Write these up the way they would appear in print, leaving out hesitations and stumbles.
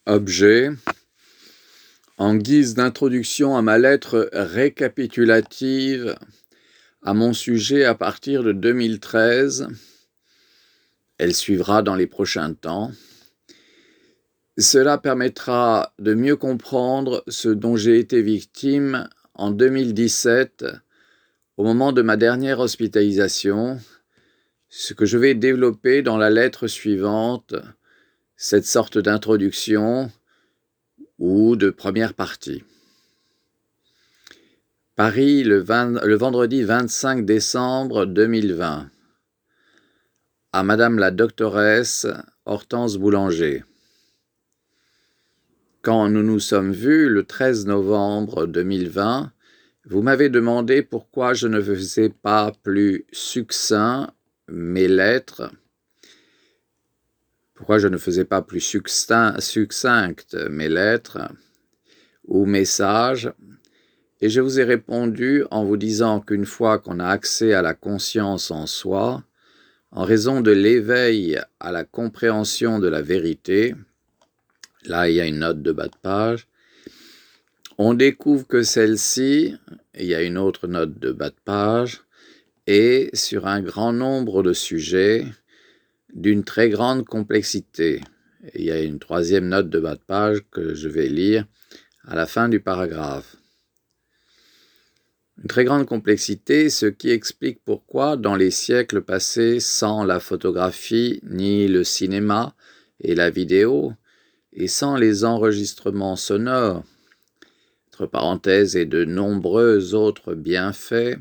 Objet. En guise d'introduction à ma lettre récapitulative à mon sujet à partir de 2013, elle suivra dans les prochains temps. Cela permettra de mieux comprendre ce dont j'ai été victime en 2017, au moment de ma dernière hospitalisation, ce que je vais développer dans la lettre suivante, cette sorte d'introduction ou de première partie. Paris, le vendredi 25 décembre 2020. À Madame la doctoresse Hortense Boulanger. Quand nous nous sommes vus le 13 novembre 2020, vous m'avez demandé pourquoi je ne faisais pas plus succinct mes lettres, pourquoi je ne faisais pas plus succinctes mes lettres ou messages, et je vous ai répondu en vous disant qu'une fois qu'on a accès à la conscience en soi, en raison de l'éveil à la compréhension de la vérité, là il y a une note de bas de page, on découvre que celle-ci, il y a une autre note de bas de page, est sur un grand nombre de sujets d'une très grande complexité. Il y a une troisième note de bas de page que je vais lire à la fin du paragraphe. Une très grande complexité, ce qui explique pourquoi, dans les siècles passés, sans la photographie, ni le cinéma et la vidéo, et sans les enregistrements sonores, entre parenthèses, et de nombreux autres bienfaits,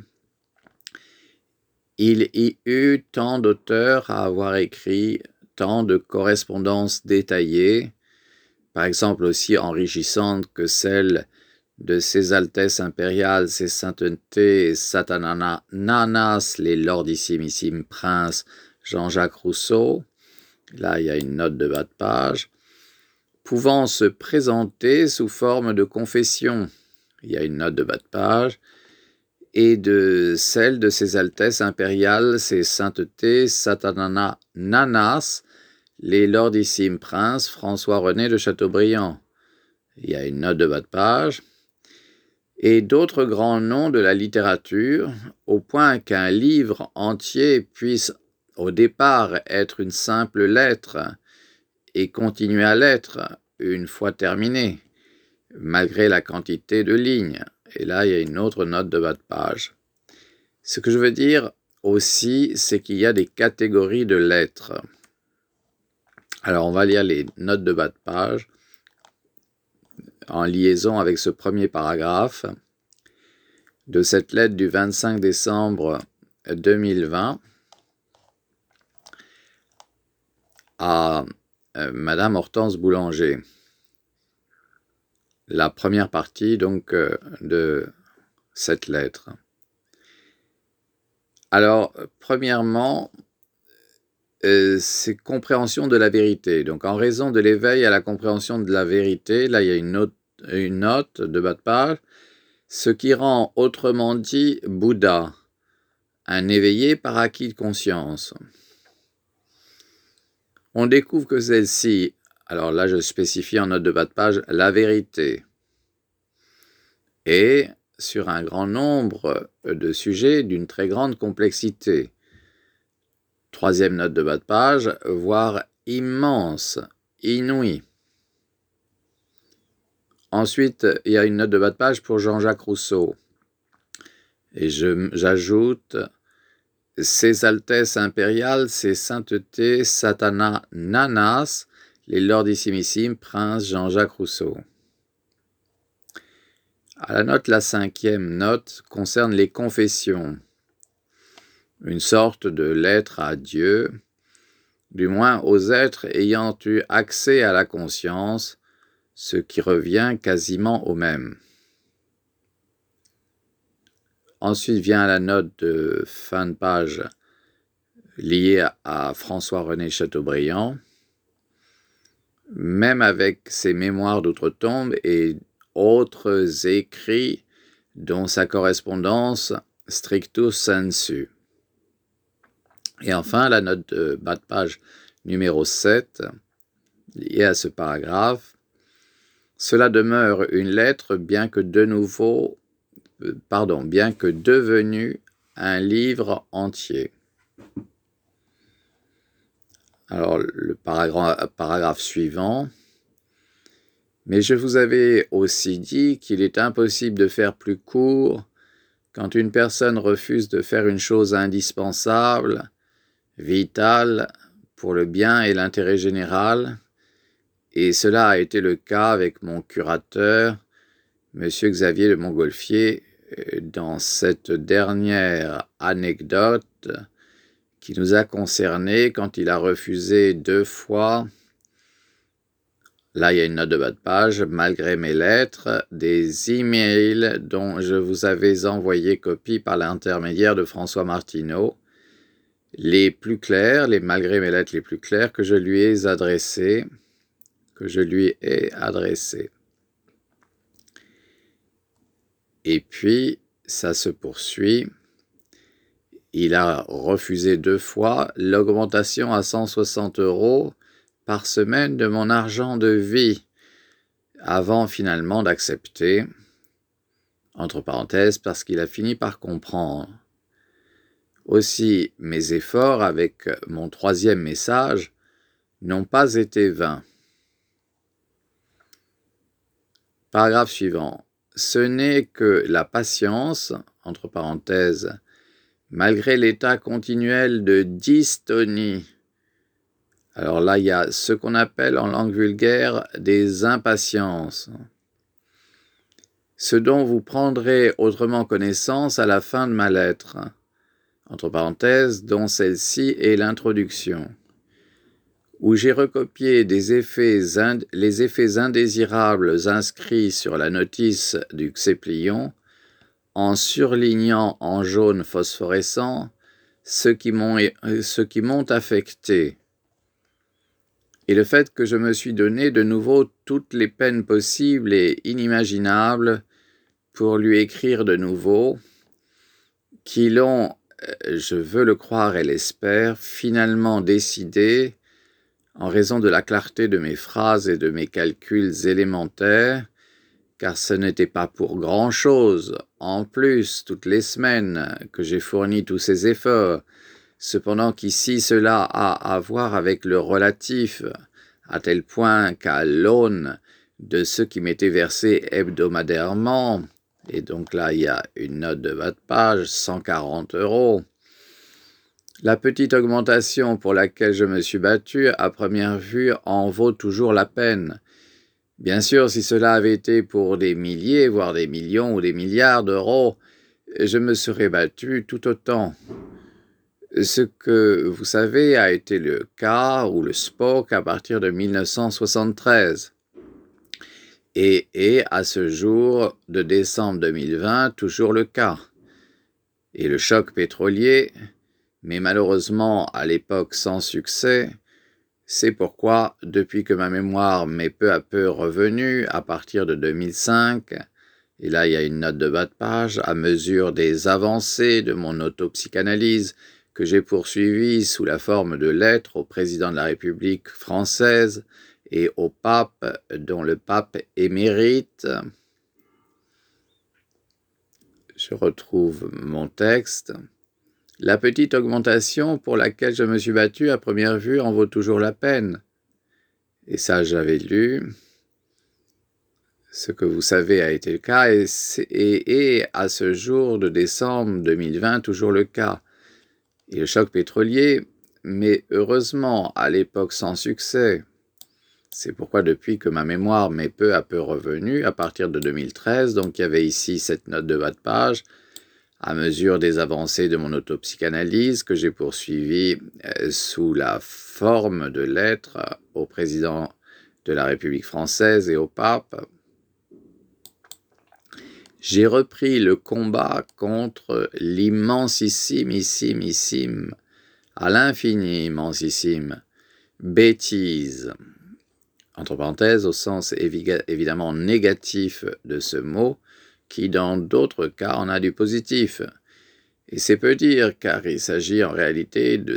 il y eut tant d'auteurs à avoir écrit, tant de correspondances détaillées, par exemple aussi enrichissantes que celles de Ses Altesses impériales, Ses Saintetés et Satananas, les lordissimissimos princes Jean-Jacques Rousseau, là il y a une note de bas de page, pouvant se présenter sous forme de confession, il y a une note de bas de page, et de celle de Ses Altesses impériales, Ses Saintetés, Satananas, les lordissimes princes François-René de Chateaubriand, il y a une note de bas de page, et d'autres grands noms de la littérature, au point qu'un livre entier puisse au départ être une simple lettre et continuer à l'être une fois terminé, malgré la quantité de lignes. Et là, il y a une autre note de bas de page. Ce que je veux dire aussi, c'est qu'il y a des catégories de lettres. Alors, on va lire les notes de bas de page en liaison avec ce premier paragraphe de cette lettre du 25 décembre 2020 à Madame Hortense Boulanger. La première partie donc de cette lettre. Alors, premièrement, c'est compréhension de la vérité. Donc, en raison de l'éveil à la compréhension de la vérité, là, il y a une note de bas de page, ce qui rend, autrement dit, Bouddha, un éveillé par acquis de conscience. On découvre que celle-ci, alors là, je spécifie en note de bas de page, la vérité, et sur un grand nombre de sujets d'une très grande complexité. Troisième note de bas de page, voire immense, inouïe. Ensuite, il y a une note de bas de page pour Jean-Jacques Rousseau. Et j'ajoute Ses Altesses impériales, Ses Saintetés, Satananas, les lordissimissimos princes Jean-Jacques Rousseau. À la cinquième note concerne les confessions, une sorte de lettre à Dieu, du moins aux êtres ayant eu accès à la conscience, ce qui revient quasiment au même. Ensuite vient la note de fin de page liée à François-René Chateaubriand, même avec ses mémoires d'outre-tombe et autres écrits dont sa correspondance stricto sensu. Et enfin, la note de bas de page numéro 7, liée à ce paragraphe, Cela demeure une lettre, bien que devenu un livre entier. Alors, le paragraphe suivant. Mais je vous avais aussi dit qu'il est impossible de faire plus court quand une personne refuse de faire une chose indispensable, vitale, pour le bien et l'intérêt général, et cela a été le cas avec mon curateur, M. Xavier de Montgolfier, dans cette dernière anecdote qui nous a concernés quand il a refusé 2 fois, là il y a une note de bas de page, malgré mes lettres, des emails dont je vous avais envoyé copie par l'intermédiaire de François Martineau, malgré mes lettres les plus claires que je lui ai adressées. Et puis, ça se poursuit. Il a refusé 2 fois l'augmentation à 160 € par semaine de mon argent de vie, avant finalement d'accepter, entre parenthèses, parce qu'il a fini par comprendre. Aussi, mes efforts avec mon 3e message n'ont pas été vains. Paragraphe suivant. Ce n'est que la patience, entre parenthèses, malgré l'état continuel de dystonie. Alors là, il y a ce qu'on appelle en langue vulgaire des impatiences. Ce dont vous prendrez autrement connaissance à la fin de ma lettre, entre parenthèses, dont celle-ci est l'introduction, où j'ai recopié les effets indésirables inscrits sur la notice du Xéplion, en surlignant en jaune phosphorescent ceux qui m'ont affecté, et le fait que je me suis donné de nouveau toutes les peines possibles et inimaginables pour lui écrire de nouveau, qui l'ont, je veux le croire et l'espère, finalement décidé, en raison de la clarté de mes phrases et de mes calculs élémentaires, car ce n'était pas pour grand-chose, en plus, toutes les semaines, que j'ai fourni tous ces efforts, cependant qu'ici cela a à voir avec le relatif, à tel point qu'à l'aune de ce qui m'était versé hebdomadairement, et donc là il y a une note de bas de page, 140 €, la petite augmentation pour laquelle je me suis battu à première vue en vaut toujours la peine. Bien sûr, si cela avait été pour des milliers, voire des millions ou des milliards d'euros, je me serais battu tout autant. Ce que vous savez a été le cas, ou le SPOC, à partir de 1973. Et est, à ce jour de décembre 2020, toujours le cas. Et le choc pétrolier, mais malheureusement à l'époque sans succès, c'est pourquoi, depuis que ma mémoire m'est peu à peu revenue, à partir de 2005, et là il y a une note de bas de page, à mesure des avancées de mon autopsychanalyse que j'ai poursuivie sous la forme de lettres au président de la République française et au pape, dont le pape émérite. Je retrouve mon texte. La petite augmentation pour laquelle je me suis battu à première vue en vaut toujours la peine. Et ça, j'avais lu. Ce que vous savez a été le cas et à ce jour de décembre 2020 toujours le cas. Et le choc pétrolier, mais heureusement à l'époque sans succès. C'est pourquoi depuis que ma mémoire m'est peu à peu revenue, à partir de 2013, donc il y avait ici cette note de bas de page, à mesure des avancées de mon autopsychanalyse que j'ai poursuivie sous la forme de lettres au président de la République française et au pape, j'ai repris le combat contre l'immensissimissime, à l'infini immensissime, bêtise, entre parenthèses, au sens évidemment négatif de ce mot, qui dans d'autres cas en a du positif. Et c'est peu dire, car il s'agit en réalité de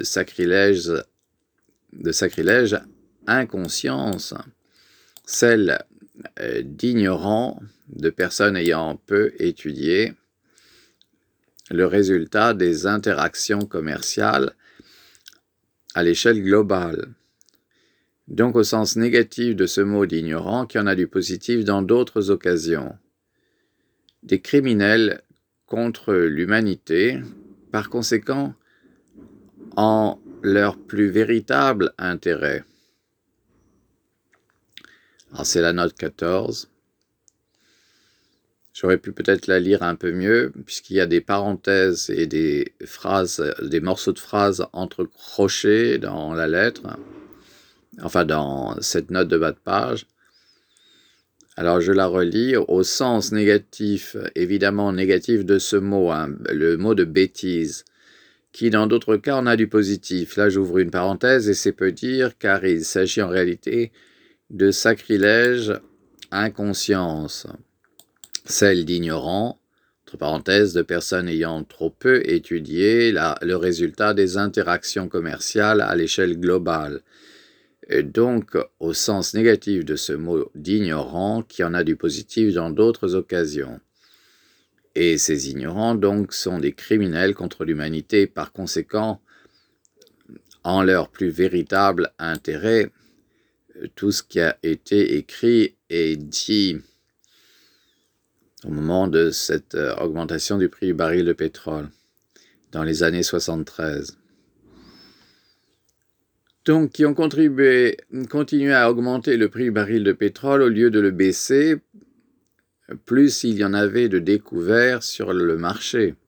sacrilège inconscience, celle d'ignorants, de personnes ayant peu étudié, le résultat des interactions commerciales à l'échelle globale. Donc au sens négatif de ce mot d'ignorant, qui en a du positif dans d'autres occasions. Des criminels contre l'humanité, par conséquent, en leur plus véritable intérêt. Alors c'est la note 14. J'aurais pu peut-être la lire un peu mieux, puisqu'il y a des parenthèses et des phrases, des morceaux de phrases entrecrochés dans la lettre, enfin dans cette note de bas de page. Alors je la relis au sens négatif, évidemment négatif de ce mot, le mot de bêtise, qui dans d'autres cas en a du positif. Là j'ouvre une parenthèse et c'est peu dire, car il s'agit en réalité de sacrilège, inconscience, celle d'ignorants, entre parenthèses, de personnes ayant trop peu étudié le résultat des interactions commerciales à l'échelle globale. Et donc, au sens négatif de ce mot d'ignorant, qui en a du positif dans d'autres occasions. Et ces ignorants, donc, sont des criminels contre l'humanité, par conséquent, en leur plus véritable intérêt, tout ce qui a été écrit et dit au moment de cette augmentation du prix du baril de pétrole, dans les années 73. Donc, qui ont continué à augmenter le prix du baril de pétrole au lieu de le baisser, plus il y en avait de découverts sur le marché.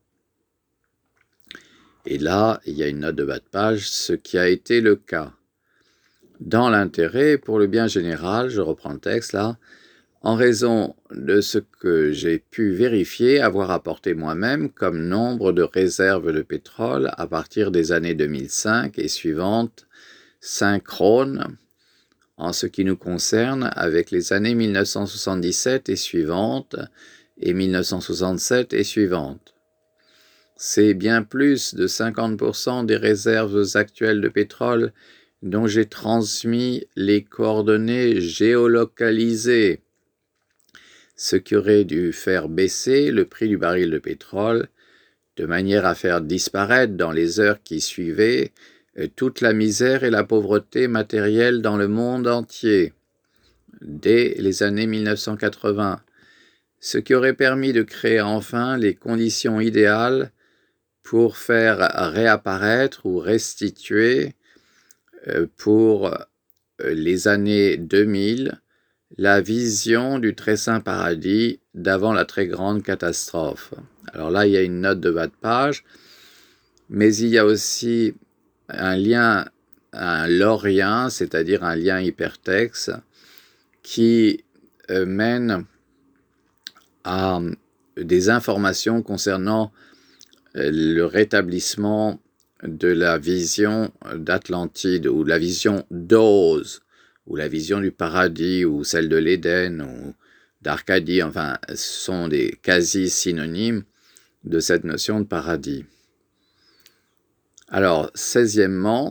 Et là, il y a une note de bas de page, ce qui a été le cas. Dans l'intérêt, pour le bien général, je reprends le texte là, en raison de ce que j'ai pu vérifier, avoir apporté moi-même comme nombre de réserves de pétrole à partir des années 2005 et suivantes, synchrone en ce qui nous concerne avec les années 1977 et suivantes et 1967 et suivantes. C'est bien plus de 50% des réserves actuelles de pétrole dont j'ai transmis les coordonnées géolocalisées, ce qui aurait dû faire baisser le prix du baril de pétrole de manière à faire disparaître dans les heures qui suivaient toute la misère et la pauvreté matérielle dans le monde entier, dès les années 1980, ce qui aurait permis de créer enfin les conditions idéales pour faire réapparaître ou restituer pour les années 2000 la vision du très saint paradis d'avant la très grande catastrophe. Alors là, il y a une note de bas de page, mais il y a aussi un lien, un lorien, c'est-à-dire un lien hypertexte, qui mène à des informations concernant le rétablissement de la vision d'Atlantide, ou la vision d'Oz, ou la vision du paradis, ou celle de l'Éden, ou d'Arcadie, enfin, ce sont des quasi-synonymes de cette notion de paradis. Alors, 16e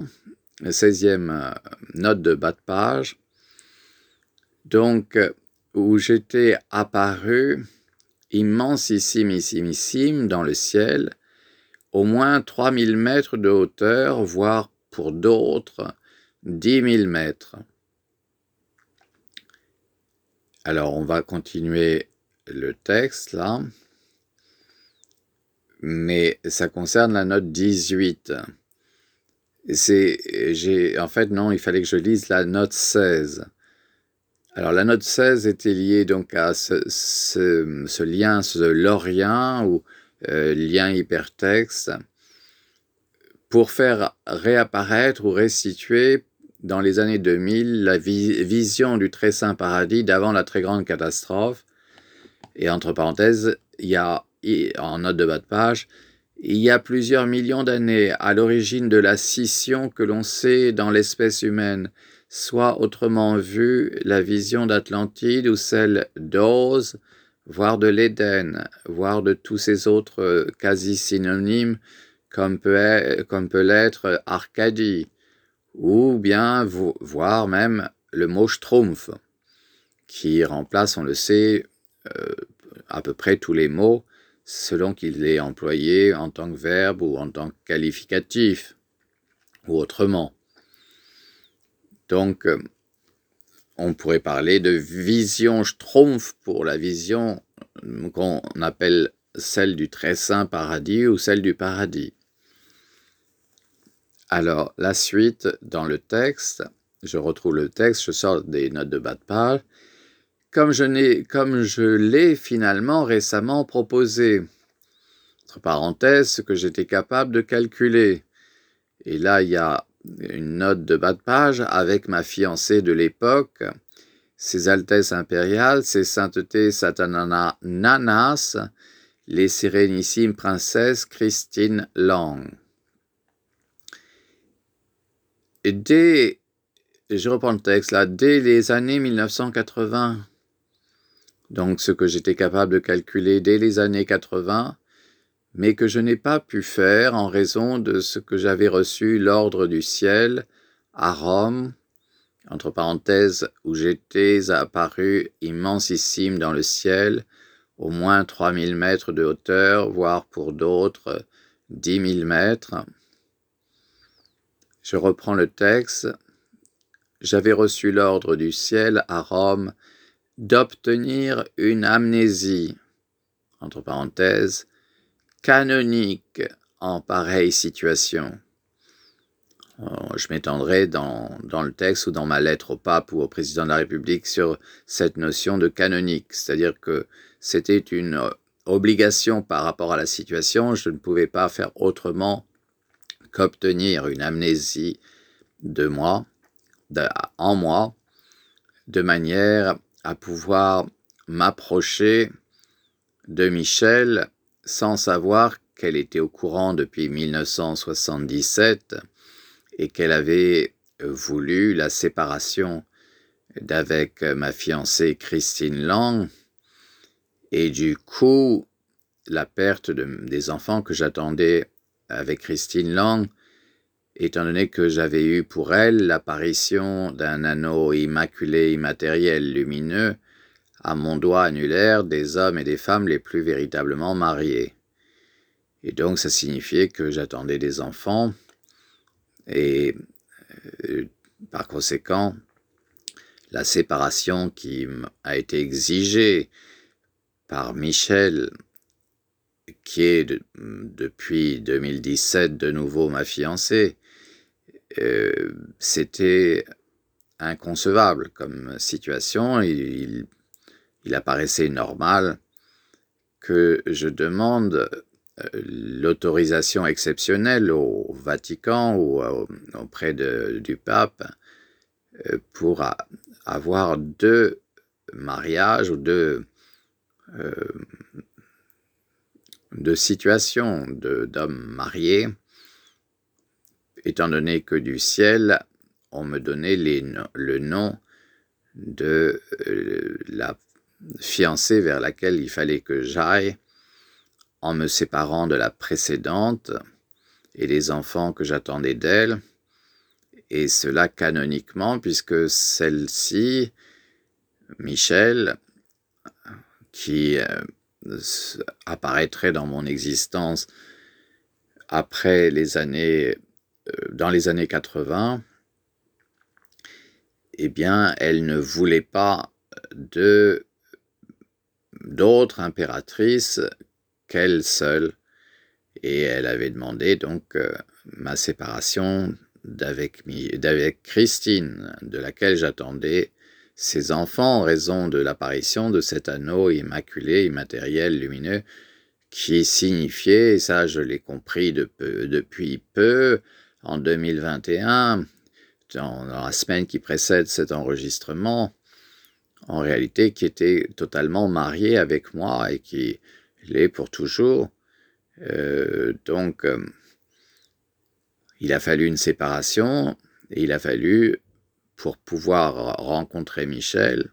note de bas de page, donc, où j'étais apparu immensissime dans le ciel, au moins 3000 mètres de hauteur, voire pour d'autres 10 000 mètres. Alors, on va continuer le texte là, mais ça concerne la note 18. En fait, non, il fallait que je lise la note 16. Alors, la note 16 était liée donc à ce lien, ce lorien ou lien hypertexte, pour faire réapparaître ou restituer dans les années 2000 la vision du très saint paradis d'avant la très grande catastrophe. Et entre parenthèses, il y a, en note de bas de page, il y a plusieurs millions d'années à l'origine de la scission que l'on sait dans l'espèce humaine, soit autrement vu la vision d'Atlantide ou celle d'Oz, voire de l'Éden, voire de tous ces autres quasi-synonymes comme peut l'être Arcadie, ou bien voire même le mot Schtroumpf, qui remplace, on le sait, à peu près tous les mots, selon qu'il est employé en tant que verbe ou en tant que qualificatif, ou autrement. Donc, on pourrait parler de vision schtroumpf pour la vision qu'on appelle celle du très saint paradis ou celle du paradis. Alors, la suite dans le texte, je retrouve le texte, je sors des notes de bas de page, comme je l'ai finalement récemment proposé. Entre parenthèses, ce que j'étais capable de calculer. Et là, il y a une note de bas de page avec ma fiancée de l'époque, Ses Altesses impériales, Ses Saintetés Satananas, les Sérénissimes Princesses Christine Lang. Je reprends le texte là, dès les années 1980, donc ce que j'étais capable de calculer dès les années 80, mais que je n'ai pas pu faire en raison de ce que j'avais reçu l'ordre du ciel à Rome, entre parenthèses, où j'étais apparu immensissime dans le ciel, au moins 3000 mètres de hauteur, voire pour d'autres 10 000 mètres. Je reprends le texte. J'avais reçu l'ordre du ciel à Rome d'obtenir une amnésie, entre parenthèses, canonique en pareille situation. Je m'étendrai dans le texte ou dans ma lettre au pape ou au président de la République sur cette notion de canonique, c'est-à-dire que c'était une obligation par rapport à la situation, je ne pouvais pas faire autrement qu'obtenir une amnésie en moi, de manière à pouvoir m'approcher de Michel sans savoir qu'elle était au courant depuis 1977 et qu'elle avait voulu la séparation d'avec ma fiancée Christine Lang, et du coup, la perte des enfants que j'attendais avec Christine Lang, étant donné que j'avais eu pour elle l'apparition d'un anneau immaculé immatériel lumineux à mon doigt annulaire des hommes et des femmes les plus véritablement mariés. Et donc, ça signifiait que j'attendais des enfants, et par conséquent, la séparation qui a été exigée par Michel, qui est depuis 2017 de nouveau ma fiancée, c'était inconcevable comme situation. Il apparaissait normal que je demande l'autorisation exceptionnelle au Vatican ou auprès du pape pour avoir 2 mariages ou 2 situations d'hommes mariés, étant donné que du ciel, on me donnait le nom de la fiancée vers laquelle il fallait que j'aille, en me séparant de la précédente et des enfants que j'attendais d'elle, et cela canoniquement, puisque celle-ci, Michel, qui apparaîtrait dans mon existence après dans les années 80, eh bien, elle ne voulait pas d'autre impératrice qu'elle seule, et elle avait demandé donc ma séparation d'avec Christine, de laquelle j'attendais ses enfants en raison de l'apparition de cet anneau immaculé, immatériel, lumineux, qui signifiait, et ça je l'ai compris depuis peu, en 2021, dans la semaine qui précède cet enregistrement, en réalité qui était totalement marié avec moi et qui l'est pour toujours. Donc, il a fallu une séparation, et il a fallu, pour pouvoir rencontrer Michel,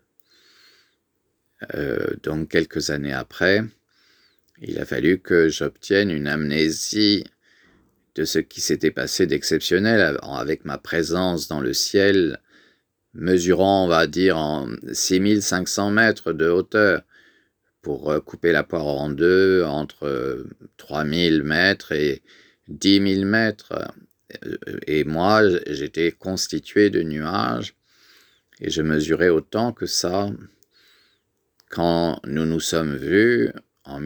donc quelques années après, il a fallu que j'obtienne une amnésie de ce qui s'était passé d'exceptionnel avec ma présence dans le ciel, mesurant, on va dire, en 6500 mètres de hauteur, pour couper la poire en deux, entre 3000 mètres et 10 000 mètres. Et moi, j'étais constitué de nuages, et je mesurais autant que ça quand nous nous sommes vus en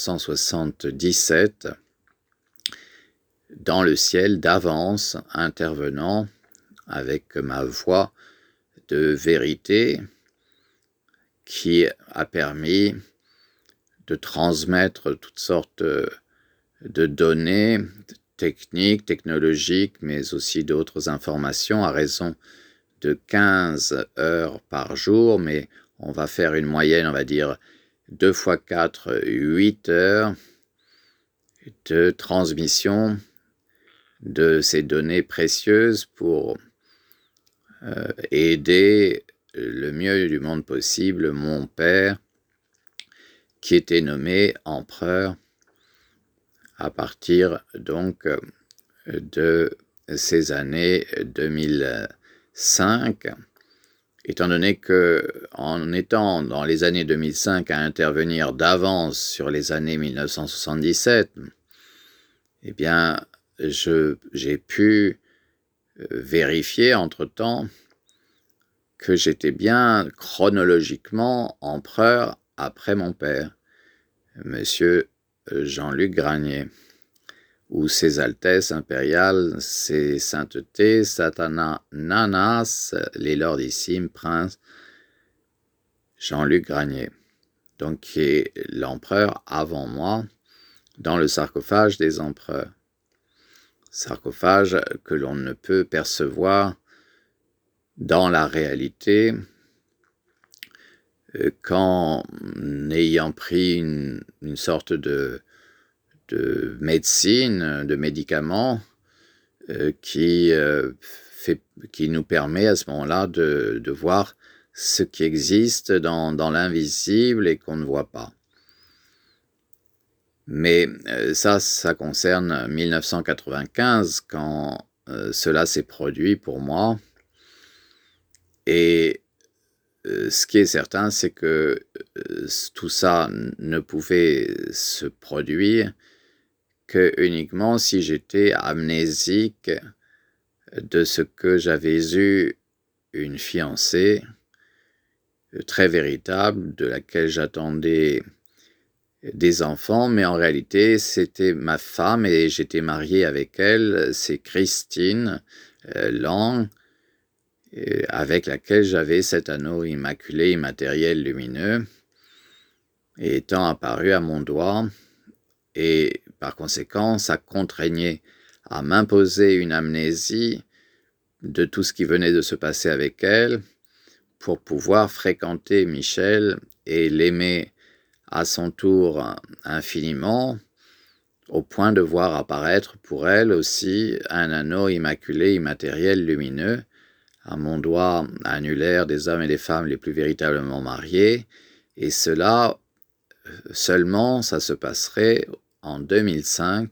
1977 dans le ciel d'avance, intervenant avec ma voix de vérité qui a permis de transmettre toutes sortes de données techniques, technologiques, mais aussi d'autres informations à raison de 15 heures par jour, mais on va faire une moyenne, on va dire 2 x 4, 8 heures de transmission de ces données précieuses pour aider le mieux du monde possible mon père, qui était nommé empereur à partir donc de ces années 2005, étant donné que, en étant dans les années 2005 à intervenir d'avance sur les années 1977, eh bien, j'ai pu vérifier entre-temps que j'étais bien chronologiquement empereur après mon père, Monsieur Jean-Luc Granier, ou Ses Altesses impériales, Ses Saintetés, Satananas, les Lordissimes Princes Jean-Luc Granier, donc qui est l'empereur avant moi, dans le sarcophage des empereurs. Sarcophage que l'on ne peut percevoir dans la réalité qu'en ayant pris une sorte de médecine, de médicaments qui nous permet à ce moment-là de voir ce qui existe dans l'invisible et qu'on ne voit pas. Mais ça concerne 1995, quand cela s'est produit pour moi. Et ce qui est certain, c'est que tout ça ne pouvait se produire que uniquement si j'étais amnésique de ce que j'avais eu une fiancée très véritable, de laquelle j'attendais des enfants, mais en réalité c'était ma femme et j'étais marié avec elle, c'est Christine Lang, avec laquelle j'avais cet anneau immaculé, immatériel, lumineux, étant apparu à mon doigt, et par conséquent, ça contraignait à m'imposer une amnésie de tout ce qui venait de se passer avec elle, pour pouvoir fréquenter Michel et l'aimer à son tour infiniment, au point de voir apparaître pour elle aussi un anneau immaculé, immatériel, lumineux, à mon doigt annulaire des hommes et des femmes les plus véritablement mariés, et cela seulement, ça se passerait en 2005,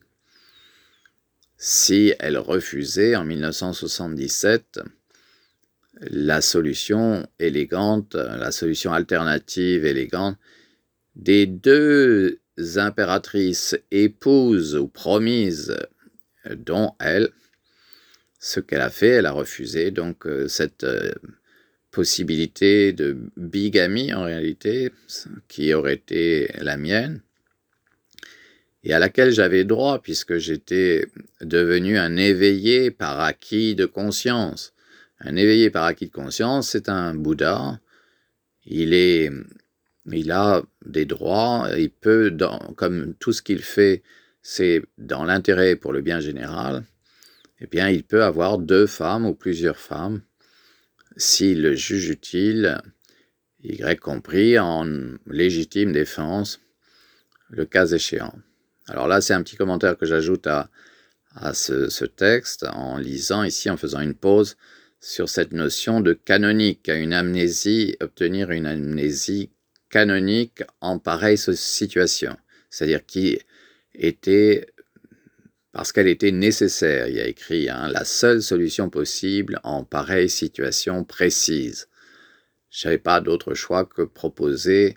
si elle refusait en 1977 la solution élégante, la solution alternative élégante des deux impératrices épouses ou promises, dont elle, ce qu'elle a fait, elle a refusé donc cette possibilité de bigamie en réalité, qui aurait été la mienne, et à laquelle j'avais droit puisque j'étais devenu un éveillé par acquis de conscience. Un éveillé par acquis de conscience, c'est un Bouddha. Il a des droits, il peut, comme tout ce qu'il fait, c'est dans l'intérêt pour le bien général, eh bien il peut avoir 2 femmes ou plusieurs femmes, s'il le juge utile, y compris en légitime défense, le cas échéant. Alors là, c'est un petit commentaire que j'ajoute à ce texte, en lisant ici, en faisant une pause sur cette notion de canonique, une amnésie, obtenir une amnésie canonique en pareille situation, c'est-à-dire qui était parce qu'elle était nécessaire. Il y a écrit la seule solution possible en pareille situation précise. Je n'avais pas d'autre choix que proposer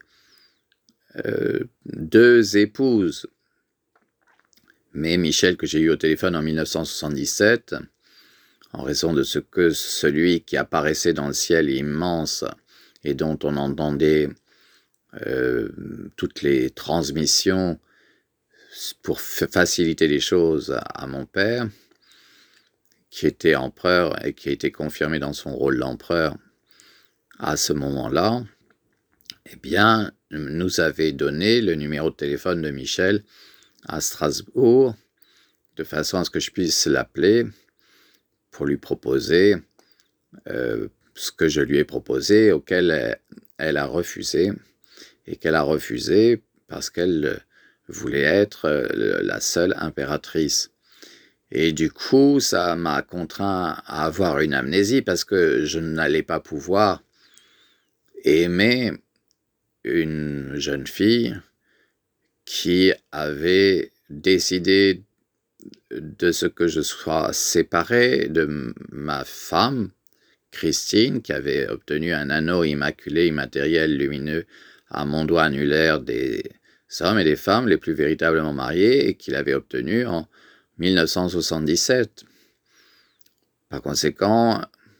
2 épouses. Mais Michel, que j'ai eu au téléphone en 1977, en raison de ce que celui qui apparaissait dans le ciel immense et dont on entendait toutes les transmissions pour faciliter les choses à mon père, qui était empereur et qui a été confirmé dans son rôle d'empereur à ce moment-là, eh bien, nous avait donné le numéro de téléphone de Michel à Strasbourg, de façon à ce que je puisse l'appeler pour lui proposer ce que je lui ai proposé, auquel elle a refusé, et qu'elle a refusé parce qu'elle voulait être la seule impératrice. Et du coup, ça m'a contraint à avoir une amnésie parce que je n'allais pas pouvoir aimer une jeune fille qui avait décidé de ce que je sois séparé de ma femme, Christine, qui avait obtenu un anneau immaculé, immatériel, lumineux à mon doigt annulaire des hommes et des femmes les plus véritablement mariés et qu'il avait obtenu en 1977. Par conséquent,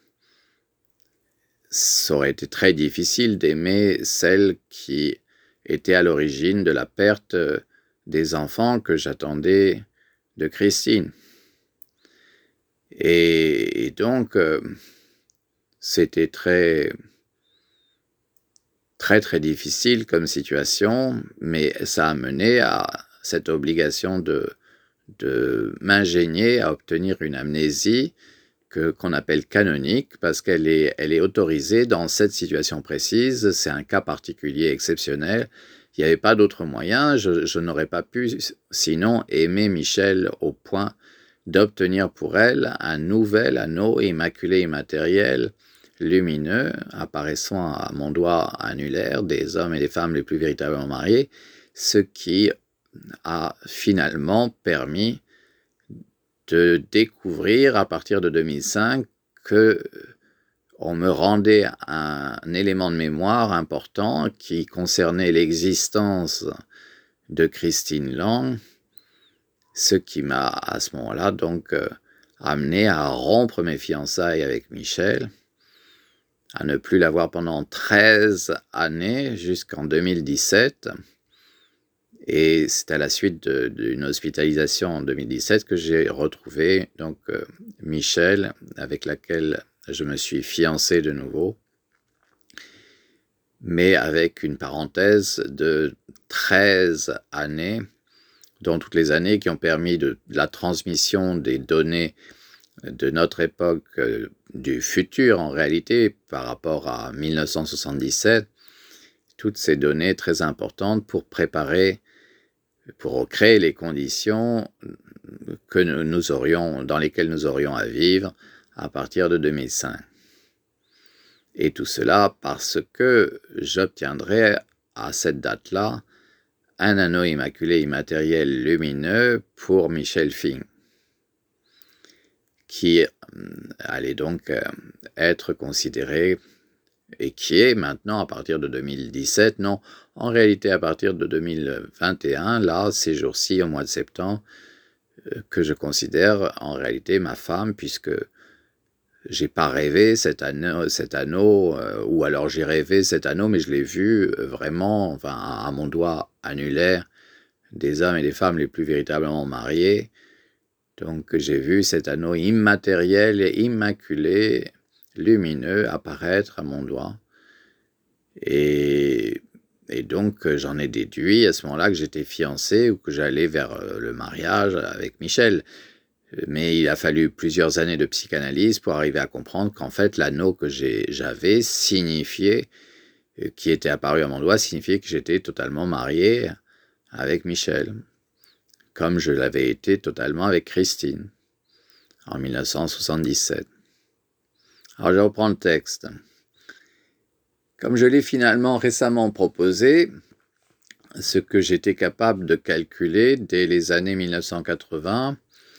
ça aurait été très difficile d'aimer celle qui était à l'origine de la perte des enfants que j'attendais de Christine. Et donc, c'était très difficile comme situation, mais ça a mené à cette obligation de m'ingénier à obtenir une amnésie qu'on appelle canonique, parce qu'elle est autorisée dans cette situation précise. C'est un cas particulier exceptionnel. Il n'y avait pas d'autre moyen. Je n'aurais pas pu sinon aimer Michel au point d'obtenir pour elle un nouvel anneau immaculé immatériel lumineux apparaissant à mon doigt annulaire des hommes et des femmes les plus véritablement mariés, ce qui a finalement permis de découvrir à partir de 2005 que on me rendait un élément de mémoire important qui concernait l'existence de Christine Lang, ce qui m'a à ce moment-là donc amené à rompre mes fiançailles avec Michel, à ne plus la voir pendant 13 années jusqu'en 2017. Et c'est à la suite d'une hospitalisation en 2017 que j'ai retrouvé donc Michel, avec laquelle je me suis fiancé de nouveau, mais avec une parenthèse de 13 années, dont toutes les années qui ont permis de la transmission des données de notre époque, du futur en réalité, par rapport à 1977, toutes ces données très importantes pour créer les conditions dans lesquelles nous aurions à vivre à partir de 2005. Et tout cela parce que j'obtiendrai à cette date-là un anneau immaculé immatériel lumineux pour Michel Fink, qui allait donc être considéré et qui est maintenant à partir de 2017, non, en réalité à partir de 2021, là, ces jours-ci, au mois de septembre, que je considère en réalité ma femme, puisque j'ai pas rêvé cet anneau, ou alors j'ai rêvé cet anneau, mais je l'ai vu vraiment, enfin, à mon doigt annulaire, des hommes et des femmes les plus véritablement mariés. Donc j'ai vu cet anneau immatériel et immaculé, lumineux, apparaître à mon doigt. Et donc j'en ai déduit à ce moment-là que j'étais fiancé ou que j'allais vers le mariage avec Michel. Mais il a fallu plusieurs années de psychanalyse pour arriver à comprendre qu'en fait l'anneau que j'avais signifiait, qui était apparu à mon doigt, signifiait que j'étais totalement marié avec Michel, comme je l'avais été totalement avec Christine en 1977. Alors je reprends le texte. Comme je l'ai finalement récemment proposé, ce que j'étais capable de calculer dès les années 1980,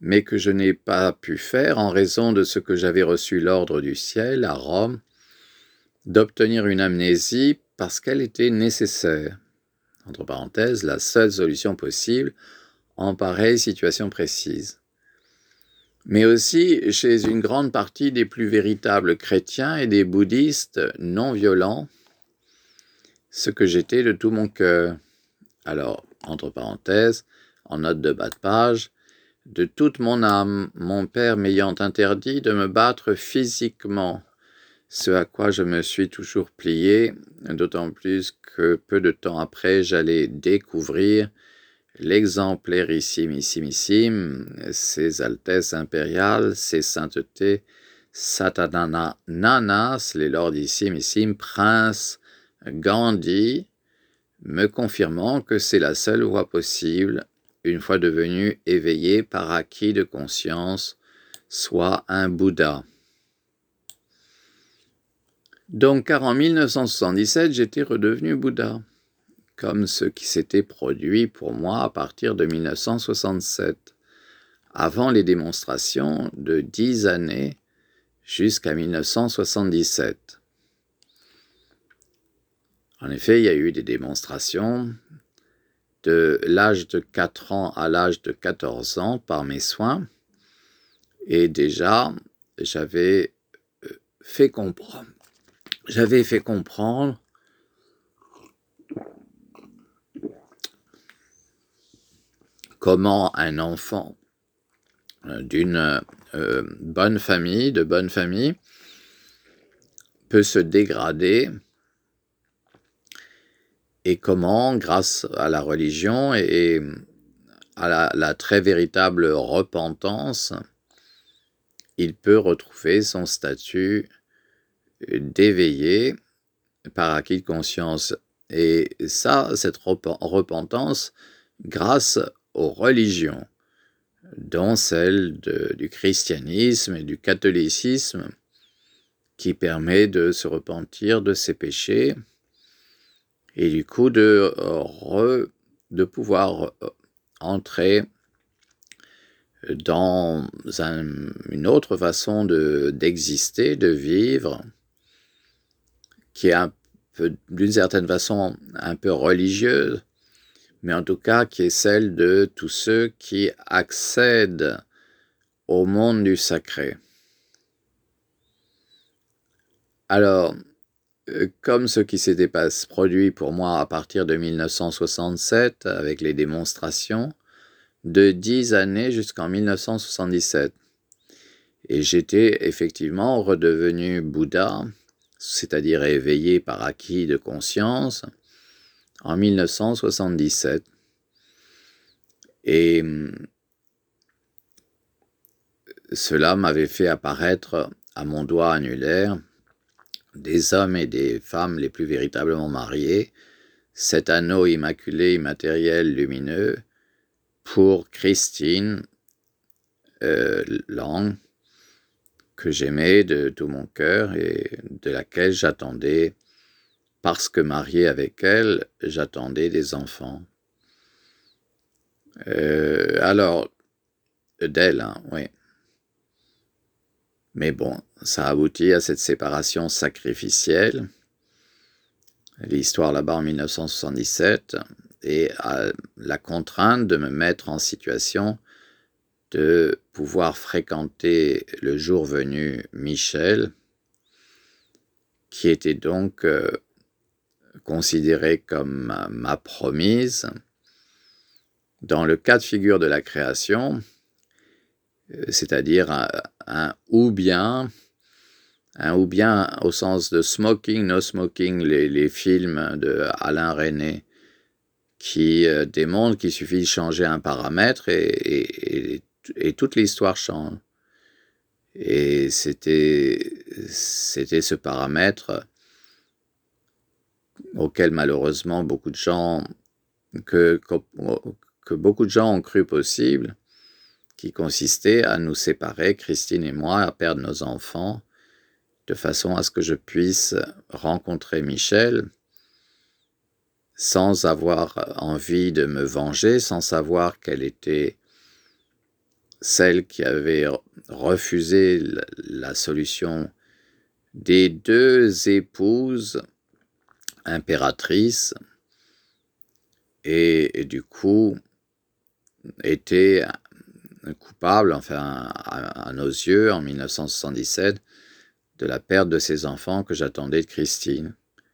mais que je n'ai pas pu faire en raison de ce que j'avais reçu l'ordre du ciel à Rome, d'obtenir une amnésie parce qu'elle était nécessaire. Entre parenthèses, la seule solution possible en pareille situation précise. Mais aussi chez une grande partie des plus véritables chrétiens et des bouddhistes non violents, ce que j'étais de tout mon cœur. Alors, entre parenthèses, en note de bas de page, de toute mon âme, mon père m'ayant interdit de me battre physiquement, ce à quoi je me suis toujours plié, d'autant plus que peu de temps après, j'allais découvrir l'exemplairissimissime, ses altesses impériales, ses saintetés, Satanananas, les lordissimissimos, princes, Gandhi, me confirmant que c'est la seule voie possible, une fois devenu éveillé par acquis de conscience, soit un Bouddha. Donc, car en 1977, j'étais redevenu Bouddha, comme ce qui s'était produit pour moi à partir de 1967, avant les démonstrations de 10 années jusqu'à 1977. En effet, il y a eu des démonstrations de l'âge de 4 ans à l'âge de 14 ans par mes soins, et déjà, j'avais fait comprendre comment un enfant d'une bonne famille, peut se dégrader et comment, grâce à la religion et à la très véritable repentance, il peut retrouver son statut d'éveillé par acquis de conscience. Et ça, cette repentance, grâce aux religions, dont celle du christianisme et du catholicisme, qui permet de se repentir de ses péchés et du coup de pouvoir entrer dans une autre façon d'exister, de vivre, qui est d'une certaine façon un peu religieuse, mais en tout cas qui est celle de tous ceux qui accèdent au monde du sacré. Alors, comme ce qui s'était produit pour moi à partir de 1967, avec les démonstrations, de 10 années jusqu'en 1977. Et j'étais effectivement redevenu Bouddha, c'est-à-dire éveillé par acquis de conscience, en 1977. Et cela m'avait fait apparaître à mon doigt annulaire des hommes et des femmes les plus véritablement mariés, cet anneau immaculé, immatériel, lumineux, pour Christine Lang, que j'aimais de tout mon cœur et de laquelle j'attendais, parce que marié avec elle, j'attendais des enfants. Alors, d'elle, hein, oui. Mais bon, ça aboutit à cette séparation sacrificielle, l'histoire là-bas en 1977, et à la contrainte de me mettre en situation de pouvoir fréquenter le jour venu Michel, qui était donc considéré comme ma promise. Dans le cas de figure de la création, c'est-à-dire un ou bien au sens de smoking, no smoking, les films de Alain Resnais, qui démontrent qu'il suffit de changer un paramètre et toute l'histoire change. Et c'était ce paramètre auquel malheureusement beaucoup de gens que beaucoup de gens ont cru possible, qui consistait à nous séparer, Christine et moi, à perdre nos enfants, de façon à ce que je puisse rencontrer Michel sans avoir envie de me venger, sans savoir quelle était celle qui avait refusé la solution des deux épouses impératrices et du coup était coupable, enfin à nos yeux, en 1977, de la perte de ses enfants que j'attendais de Christine.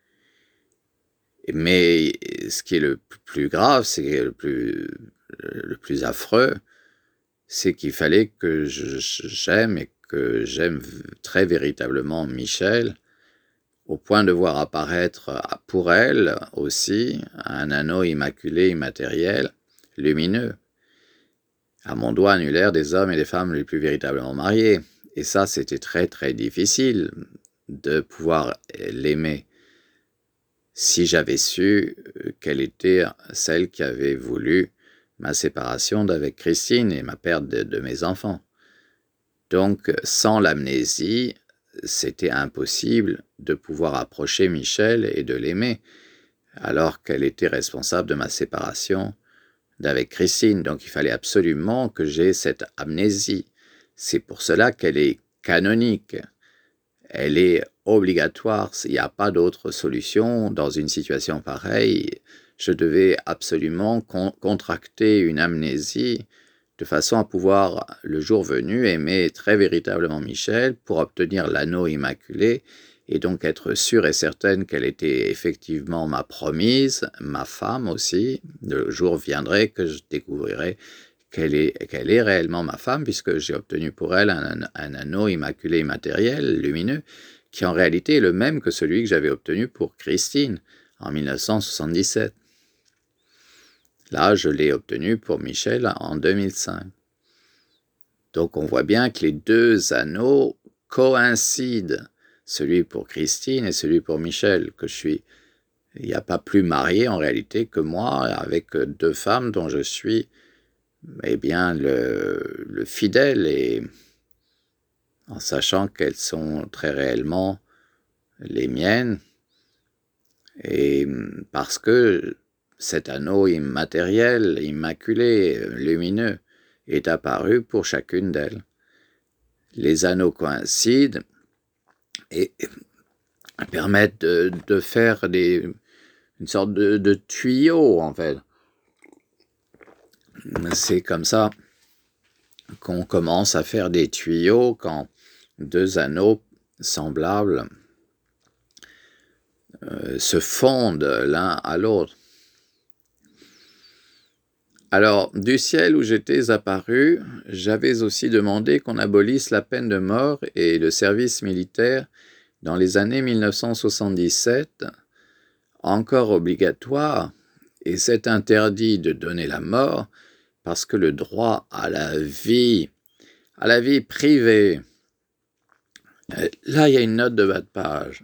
Mais ce qui est le plus grave, c'est le plus affreux, c'est qu'il fallait que j'aime et que j'aime très véritablement Michel, au point de voir apparaître pour elle aussi un anneau immaculé immatériel, lumineux, à mon doigt annulaire des hommes et des femmes les plus véritablement mariés. Et ça, c'était très très difficile de pouvoir l'aimer si j'avais su qu'elle était celle qui avait voulu ma séparation d'avec Christine et ma perte de mes enfants. Donc, sans l'amnésie, c'était impossible de pouvoir approcher Michel et de l'aimer, alors qu'elle était responsable de ma séparation d'avec Christine. Donc, il fallait absolument que j'aie cette amnésie. C'est pour cela qu'elle est canonique. Elle est obligatoire. Il n'y a pas d'autre solution dans une situation pareille. Je devais absolument contracter une amnésie de façon à pouvoir, le jour venu, aimer très véritablement Michel pour obtenir l'anneau immaculé et donc être sûre et certaine qu'elle était effectivement ma promise, ma femme aussi. Le jour viendrait que je découvrirais qu'elle est réellement ma femme, puisque j'ai obtenu pour elle un anneau immaculé immatériel, lumineux, qui en réalité est le même que celui que j'avais obtenu pour Christine en 1977. Là, je l'ai obtenu pour Michel en 2005. Donc on voit bien que les deux anneaux coïncident, celui pour Christine et celui pour Michel, que je suis. Il n'y a pas plus marié en réalité que moi, avec deux femmes dont je suis bien le fidèle, et en sachant qu'elles sont très réellement les miennes, et parce que cet anneau immatériel, immaculé, lumineux, est apparu pour chacune d'elles. Les anneaux coïncident et permettent de faire une sorte de tuyau, en fait. C'est comme ça qu'on commence à faire des tuyaux quand deux anneaux semblables se fondent l'un à l'autre. Alors, du ciel où j'étais apparu, j'avais aussi demandé qu'on abolisse la peine de mort et le service militaire dans les années 1977, encore obligatoire, et c'est interdit de donner la mort parce que le droit à la vie privée, là il y a une note de bas de page,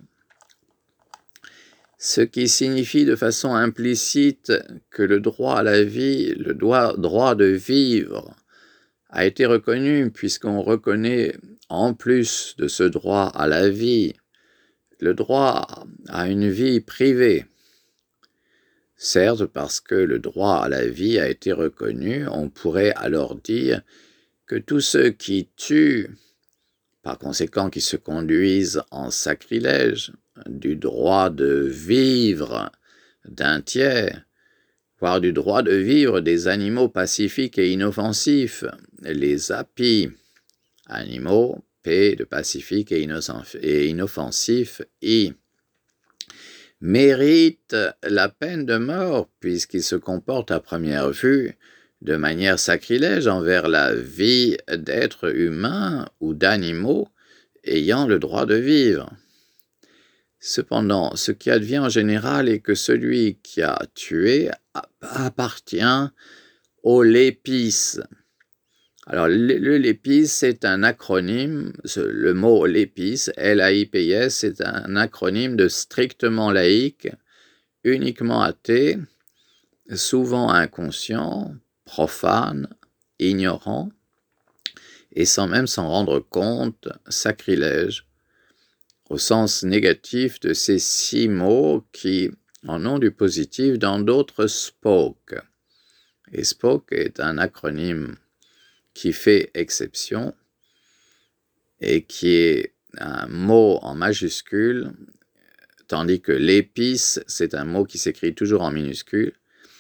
ce qui signifie de façon implicite que le droit à la vie, le droit de vivre, a été reconnu puisqu'on reconnaît, en plus de ce droit à la vie, le droit à une vie privée. Certes, parce que le droit à la vie a été reconnu, on pourrait alors dire que tous ceux qui tuent, par conséquent qui se conduisent en sacrilège du droit de vivre d'un tiers, voire du droit de vivre des animaux pacifiques et inoffensifs, les apis, animaux, P de pacifique et inoffensif, I, méritent la peine de mort puisqu'ils se comportent à première vue de manière sacrilège envers la vie d'êtres humains ou d'animaux ayant le droit de vivre. Cependant, ce qui advient en général est que celui qui a tué appartient au Lépis. Alors, le Lépis, c'est un acronyme, le mot Lépis, L-A-I-P-I-S, c'est un acronyme de strictement laïque, uniquement athée, souvent inconscient, profane, ignorant, et sans même s'en rendre compte, sacrilège, au sens négatif de ces 6 mots qui en ont du positif dans d'autres spoke. Et spoke est un acronyme qui fait exception et qui est un mot en majuscule, tandis que l'épice, c'est un mot qui s'écrit toujours en minuscule.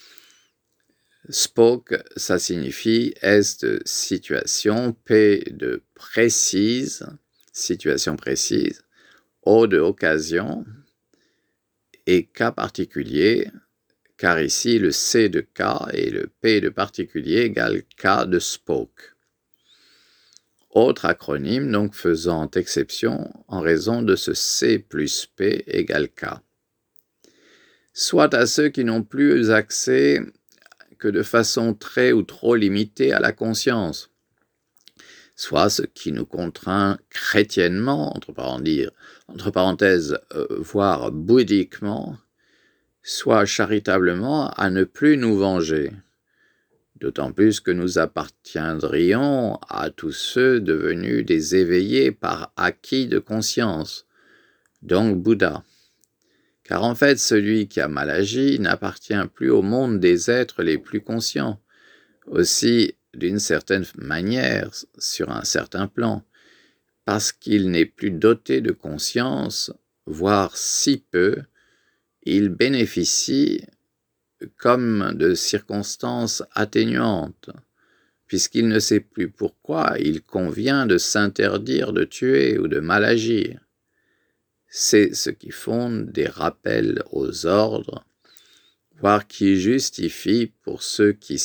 Spoke, ça signifie S de situation, P de précise, situation précise, O de occasion et K particulier, car ici le C de K et le P de particulier égale K de spoke. Autre acronyme donc faisant exception en raison de ce C plus P égale K. Soit à ceux qui n'ont plus accès que de façon très ou trop limitée à la conscience, soit ce qui nous contraint chrétiennement, entre parenthèses, voire bouddhiquement, soit charitablement à ne plus nous venger, d'autant plus que nous appartiendrions à tous ceux devenus des éveillés par acquis de conscience, donc Bouddha. Car en fait, celui qui a mal agi n'appartient plus au monde des êtres les plus conscients, aussi d'une certaine manière, sur un certain plan, parce qu'il n'est plus doté de conscience, voire si peu, il bénéficie comme de circonstances atténuantes, puisqu'il ne sait plus pourquoi il convient de s'interdire de tuer ou de mal agir. C'est ce qui fonde des rappels aux ordres, voire qui justifie pour ceux qui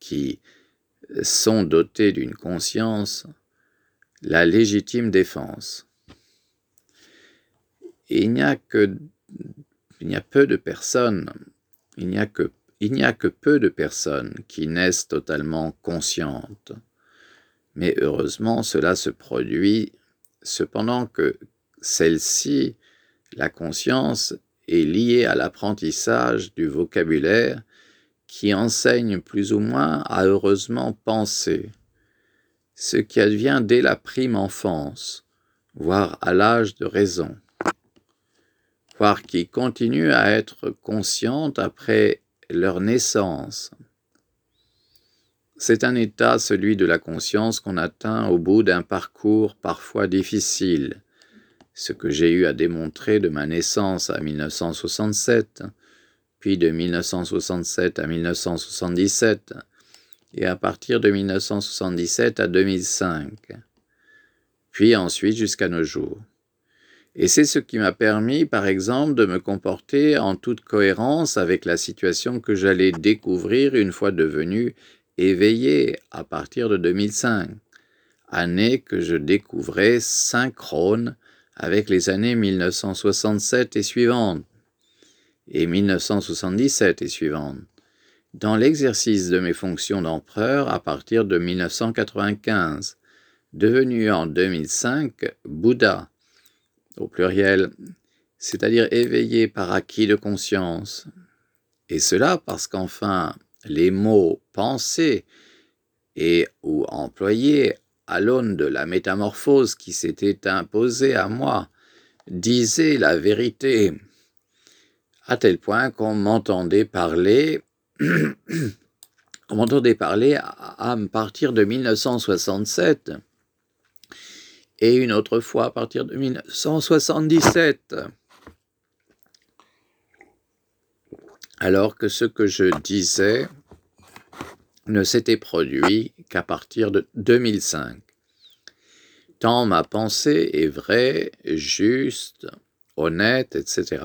sont dotés d'une conscience la légitime défense. Il n'y a que peu de personnes qui naissent totalement conscientes, mais heureusement cela se produit cependant que celle-ci, la conscience, est liée à l'apprentissage du vocabulaire qui enseigne plus ou moins à heureusement penser, ce qui advient dès la prime enfance, voire à l'âge de raison, voire qui continue à être consciente après leur naissance. C'est un état, celui de la conscience, qu'on atteint au bout d'un parcours parfois difficile, ce que j'ai eu à démontrer de ma naissance à 1967, puis de 1967 à 1977, et à partir de 1977 à 2005, puis ensuite jusqu'à nos jours. Et c'est ce qui m'a permis, par exemple, de me comporter en toute cohérence avec la situation que j'allais découvrir une fois devenu éveillé à partir de 2005, année que je découvrais synchrone avec les années 1967 et suivantes, et 1977 et suivantes, dans l'exercice de mes fonctions d'empereur à partir de 1995, devenu en 2005 Bouddha, au pluriel, c'est-à-dire éveillé par acquis de conscience. Et cela parce qu'enfin, les mots pensés et ou employés à l'aune de la métamorphose qui s'était imposée à moi disaient la vérité, à tel point qu'on m'entendait parler à partir de 1967 et une autre fois à partir de 1977. Alors que ce que je disais ne s'était produit qu'à partir de 2005. Tant ma pensée est vraie, juste, honnête, etc.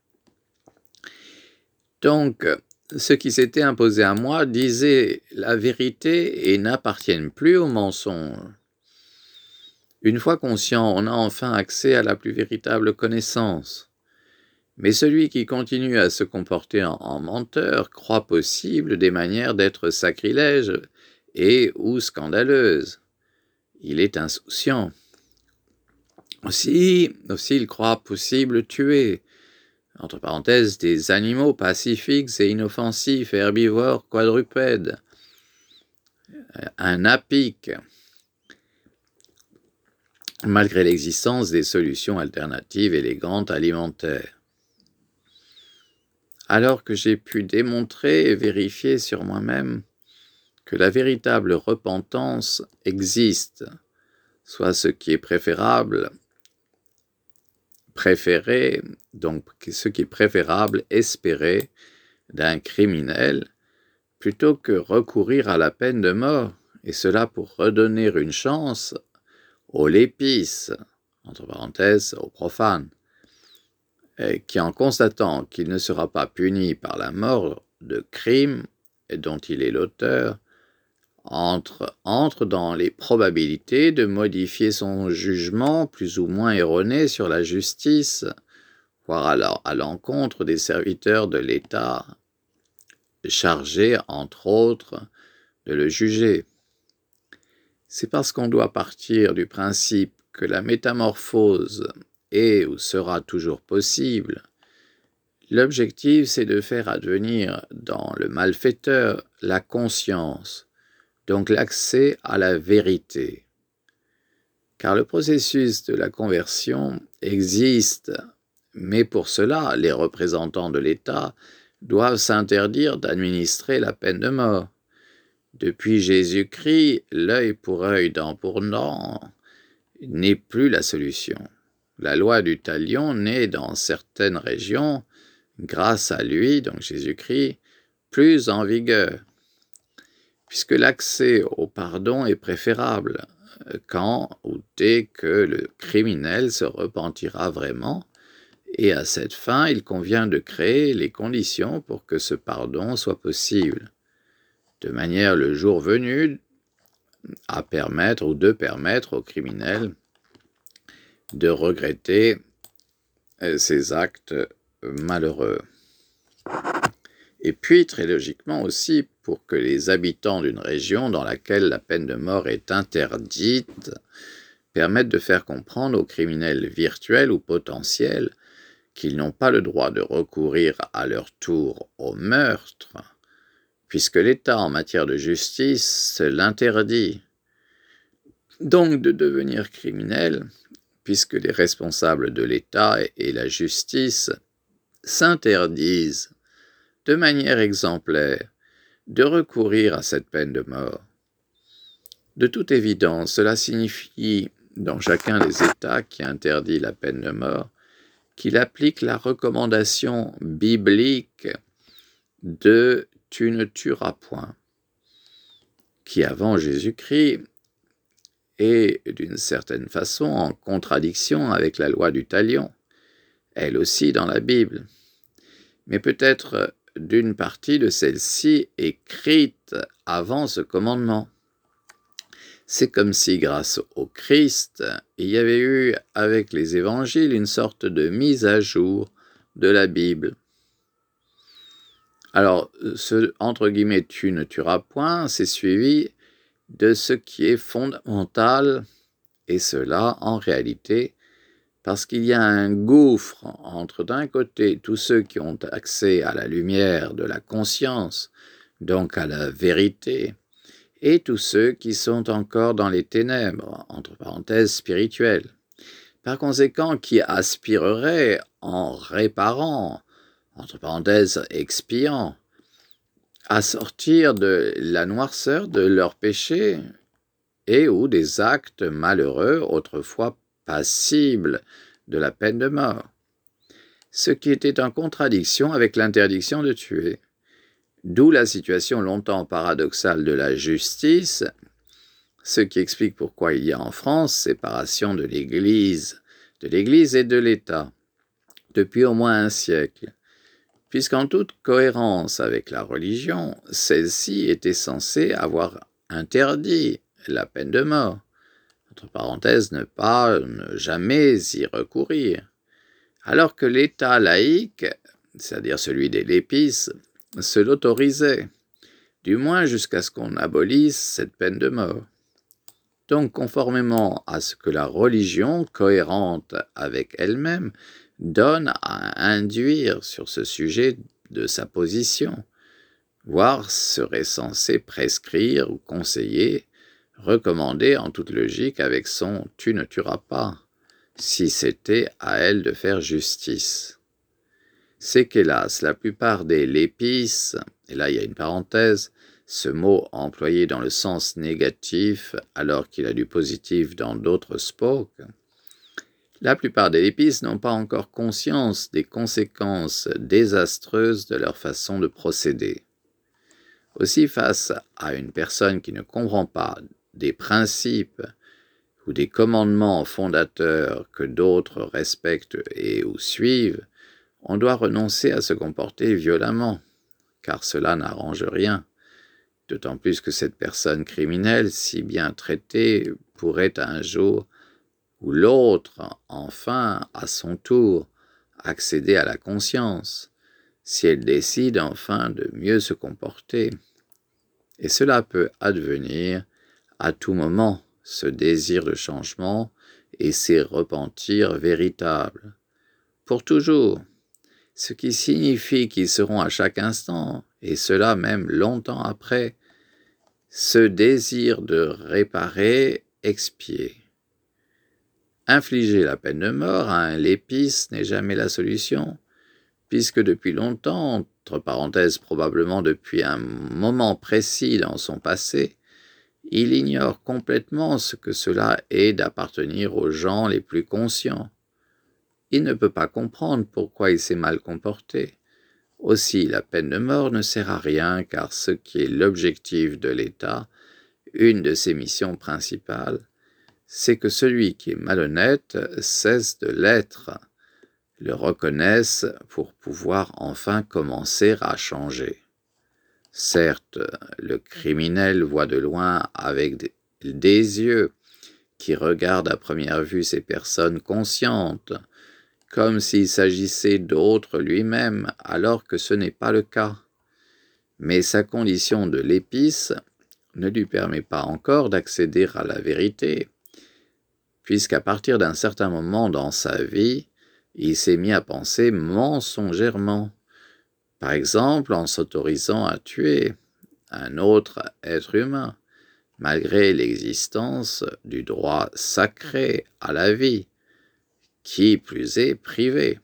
Donc, ce qui s'était imposé à moi disait la vérité et n'appartiennent plus au mensonge. Une fois conscient, on a enfin accès à la plus véritable connaissance. Mais celui qui continue à se comporter en menteur croit possible des manières d'être sacrilèges et ou scandaleuses. Il est insouciant. Aussi il croit possible tuer, entre parenthèses, des animaux pacifiques et inoffensifs, herbivores, quadrupèdes, un apic, malgré l'existence des solutions alternatives élégantes alimentaires. Alors que j'ai pu démontrer et vérifier sur moi-même que la véritable repentance existe, soit ce qui est préféré, donc ce qui est préférable, espérer d'un criminel, plutôt que recourir à la peine de mort, et cela pour redonner une chance aux lépisses, entre parenthèses, aux profanes, qui en constatant qu'il ne sera pas puni par la mort de crime dont il est l'auteur, entre dans les probabilités de modifier son jugement plus ou moins erroné sur la justice, voire alors à l'encontre des serviteurs de l'État, chargés, entre autres, de le juger. C'est parce qu'on doit partir du principe que la métamorphose est ou sera toujours possible. L'objectif, c'est de faire advenir dans le malfaiteur la conscience, donc l'accès à la vérité. Car le processus de la conversion existe, mais pour cela, les représentants de l'État doivent s'interdire d'administrer la peine de mort. Depuis Jésus-Christ, l'œil pour œil, dent pour dent n'est plus la solution. La loi du talion n'est dans certaines régions, grâce à lui, donc Jésus-Christ, plus en vigueur, puisque l'accès au pardon est préférable quand ou dès que le criminel se repentira vraiment, et à cette fin, il convient de créer les conditions pour que ce pardon soit possible, de manière le jour venu à permettre ou de permettre au criminel de regretter ses actes malheureux. Et puis, très logiquement aussi, pour que les habitants d'une région dans laquelle la peine de mort est interdite permettent de faire comprendre aux criminels virtuels ou potentiels qu'ils n'ont pas le droit de recourir à leur tour au meurtre, puisque l'État en matière de justice l'interdit. Donc de devenir criminel, puisque les responsables de l'État et la justice s'interdisent de manière exemplaire de recourir à cette peine de mort. De toute évidence, cela signifie, dans chacun des États qui interdit la peine de mort, qu'il applique la recommandation biblique de « tu ne tueras point », qui avant Jésus-Christ est d'une certaine façon en contradiction avec la loi du talion, elle aussi dans la Bible, mais peut-être d'une partie de celle-ci écrite avant ce commandement. C'est comme si, grâce au Christ, il y avait eu avec les évangiles une sorte de mise à jour de la Bible. Alors, ce entre guillemets « tu ne tueras point », c'est suivi de ce qui est fondamental, et cela, en réalité, parce qu'il y a un gouffre entre, d'un côté, tous ceux qui ont accès à la lumière de la conscience, donc à la vérité, et tous ceux qui sont encore dans les ténèbres, entre parenthèses spirituelles. Par conséquent, qui aspireraient, en réparant, entre parenthèses expiant, à sortir de la noirceur de leurs péchés et ou des actes malheureux autrefois passibles de la peine de mort, ce qui était en contradiction avec l'interdiction de tuer. D'où la situation longtemps paradoxale de la justice, ce qui explique pourquoi il y a en France séparation de l'Église et de l'État, depuis au moins un siècle, puisqu'en toute cohérence avec la religion, celle-ci était censée avoir interdit la peine de mort, entre parenthèses, ne jamais y recourir, alors que l'État laïque, c'est-à-dire celui des lépisses, se l'autorisait, du moins jusqu'à ce qu'on abolisse cette peine de mort. Donc, conformément à ce que la religion, cohérente avec elle-même, donne à induire sur ce sujet de sa position, voire serait censé prescrire ou conseiller, recommander en toute logique avec son « tu ne tueras pas », si c'était à elle de faire justice. C'est qu'hélas, la plupart des lépisses, et là il y a une parenthèse, ce mot employé dans le sens négatif alors qu'il a du positif dans d'autres spoke, la plupart des lépistes n'ont pas encore conscience des conséquences désastreuses de leur façon de procéder. Aussi, face à une personne qui ne comprend pas des principes ou des commandements fondateurs que d'autres respectent et ou suivent, on doit renoncer à se comporter violemment, car cela n'arrange rien, d'autant plus que cette personne criminelle, si bien traitée, pourrait un jour ou l'autre, enfin, à son tour, accéder à la conscience, si elle décide enfin de mieux se comporter. Et cela peut advenir à tout moment, ce désir de changement et ces repentirs véritables, pour toujours, ce qui signifie qu'ils seront à chaque instant, et cela même longtemps après, ce désir de réparer, expier. Infliger la peine de mort à un lépiste n'est jamais la solution, puisque depuis longtemps, entre parenthèses probablement depuis un moment précis dans son passé, il ignore complètement ce que cela est d'appartenir aux gens les plus conscients. Il ne peut pas comprendre pourquoi il s'est mal comporté. Aussi, la peine de mort ne sert à rien, car ce qui est l'objectif de l'État, une de ses missions principales, c'est que celui qui est malhonnête cesse de l'être, le reconnaisse pour pouvoir enfin commencer à changer. Certes, le criminel voit de loin avec des yeux qui regardent à première vue ces personnes conscientes, comme s'il s'agissait d'autres lui-même, alors que ce n'est pas le cas. Mais sa condition de l'épice ne lui permet pas encore d'accéder à la vérité, puisqu'à partir d'un certain moment dans sa vie, il s'est mis à penser mensongèrement, par exemple en s'autorisant à tuer un autre être humain, malgré l'existence du droit sacré à la vie, qui plus est privé.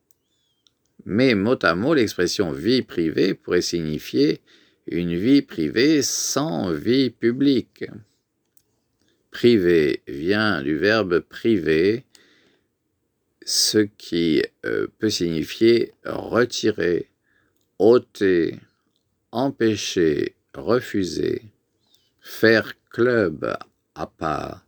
Mais mot à mot, l'expression vie privée pourrait signifier une vie privée sans vie publique. Privé vient du verbe priver, ce qui peut signifier retirer, ôter, empêcher, refuser, faire club à part.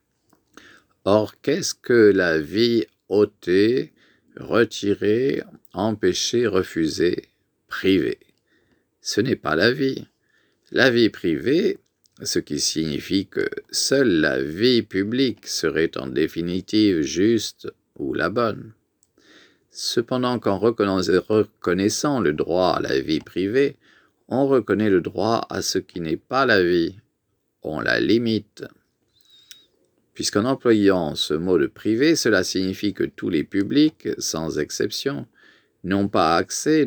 Or, qu'est-ce que la vie ôtée, retirée, empêchée, refusée, privée? Ce n'est pas la vie. La vie privée, ce qui signifie que seule la vie publique serait en définitive juste ou la bonne. Cependant qu'en reconnaissant le droit à la vie privée, on reconnaît le droit à ce qui n'est pas la vie. On la limite. Puisqu'en employant ce mot de privé, cela signifie que tous les publics, sans exception, n'ont pas accès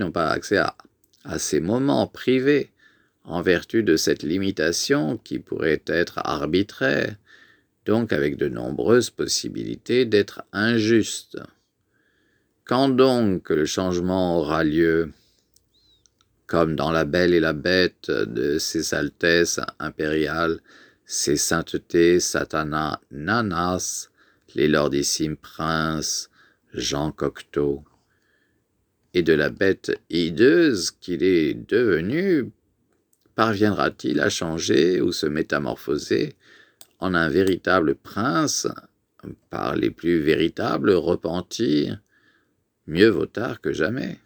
à ces moments privés, en vertu de cette limitation qui pourrait être arbitraire, donc avec de nombreuses possibilités d'être injuste. Quand donc le changement aura lieu, comme dans La Belle et la Bête de Ses Altesses impériales, Ses Saintetés Satana Nanas, les lordissimes princes Jean Cocteau, et de la bête hideuse qu'il est devenu, parviendra-t-il à changer ou se métamorphoser en un véritable prince par les plus véritables repentirs? Mieux vaut tard que jamais.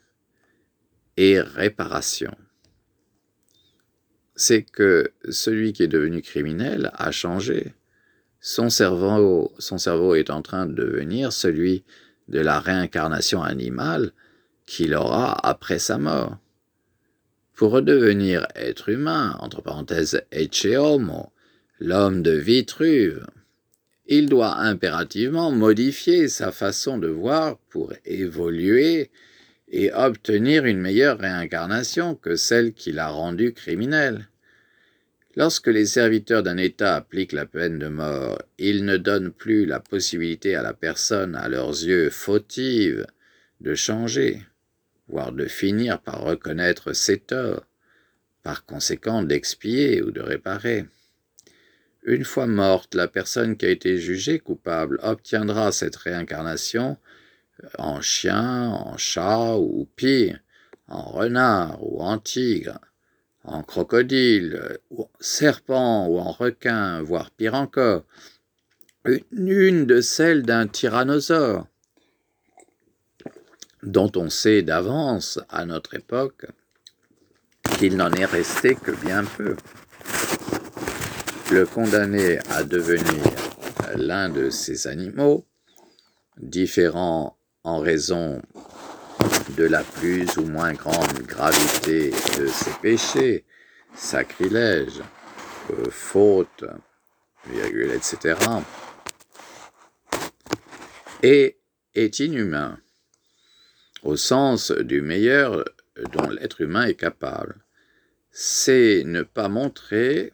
Et réparation. C'est que celui qui est devenu criminel a changé. Son cerveau est en train de devenir celui de la réincarnation animale qu'il aura après sa mort. Pour redevenir être humain, entre parenthèses ecce homo, l'homme de Vitruve, il doit impérativement modifier sa façon de voir pour évoluer et obtenir une meilleure réincarnation que celle qui l'a rendu criminel. Lorsque les serviteurs d'un État appliquent la peine de mort, ils ne donnent plus la possibilité à la personne, à leurs yeux fautive, de changer, voire de finir par reconnaître ses torts, par conséquent d'expier ou de réparer. Une fois morte, la personne qui a été jugée coupable obtiendra cette réincarnation en chien, en chat ou pire, en renard ou en tigre, en crocodile, ou en serpent ou en requin, voire pire encore, une de celles d'un tyrannosaure, dont on sait d'avance, à notre époque, qu'il n'en est resté que bien peu. Le condamné à devenir l'un de ces animaux, différents en raison de la plus ou moins grande gravité de ses péchés, sacrilèges, fautes, etc., et est inhumain, au sens du meilleur dont l'être humain est capable. C'est ne pas montrer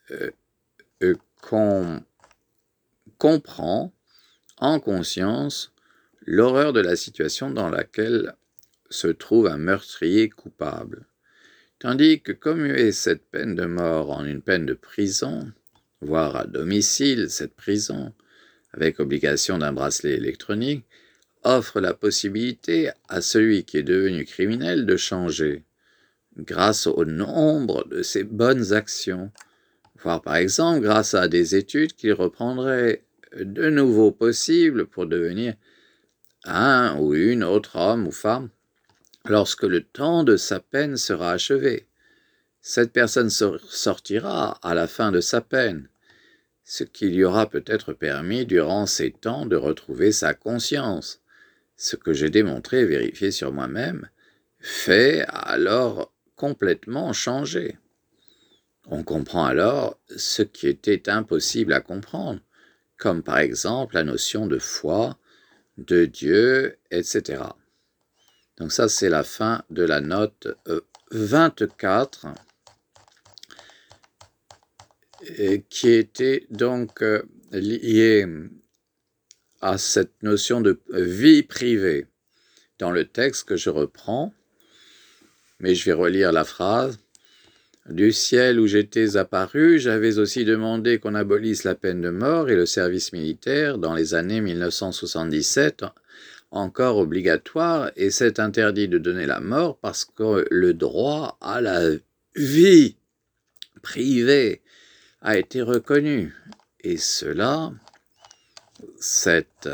qu'on comprend en conscience l'horreur de la situation dans laquelle se trouve un meurtrier coupable. Tandis que commuer cette peine de mort en une peine de prison, voire à domicile cette prison, avec obligation d'un bracelet électronique, offre la possibilité à celui qui est devenu criminel de changer, grâce au nombre de ses bonnes actions, voire par exemple grâce à des études qu'il reprendrait de nouveau possibles pour devenir un ou une autre homme ou femme, lorsque le temps de sa peine sera achevé. Cette personne sortira à la fin de sa peine, ce qui lui aura peut-être permis durant ces temps de retrouver sa conscience, ce que j'ai démontré et vérifié sur moi-même, fait alors complètement changer. On comprend alors ce qui était impossible à comprendre, comme par exemple la notion de foi, de Dieu, etc. Donc ça, c'est la fin de la note 24, qui était donc liée à cette notion de vie privée dans le texte que je reprends, mais je vais relire la phrase. Du ciel où j'étais apparu, j'avais aussi demandé qu'on abolisse la peine de mort et le service militaire dans les années 1977, encore obligatoire, et c'est interdit de donner la mort parce que le droit à la vie privée a été reconnu. Et cela, cette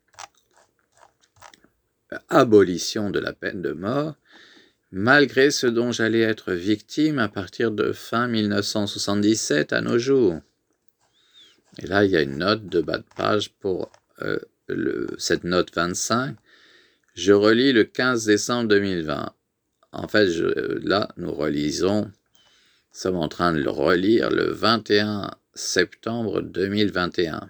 abolition de la peine de mort, malgré ce dont j'allais être victime à partir de fin 1977 à nos jours. Et là, il y a une note de bas de page pour cette note 25. Je relis le 15 décembre 2020. En fait, là, nous sommes en train de le relire le 21 septembre 2021.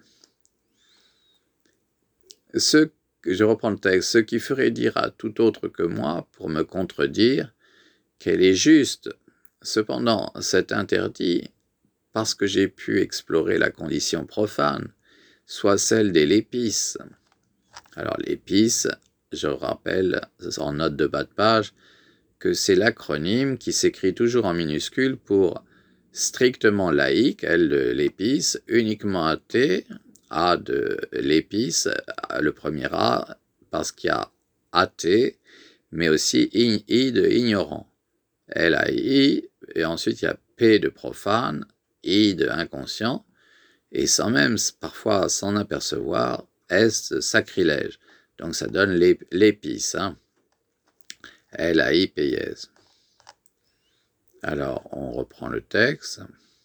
Je reprends le texte. Ce qui ferait dire à tout autre que moi, pour me contredire, qu'elle est juste. Cependant, c'est interdit parce que j'ai pu explorer la condition profane, soit celle des lépices. Alors l'épice, je rappelle en note de bas de page, que c'est l'acronyme qui s'écrit toujours en minuscule pour strictement laïque, L de l'épice, uniquement athée, A de l'épice, le premier A, parce qu'il y a athée, mais aussi I de ignorant. L-A-I, et ensuite il y a P de profane, I de inconscient, et sans même parfois s'en apercevoir, S de sacrilège. Donc ça donne l'épice, hein. L-A-I-P-I-S. Alors, on reprend le texte.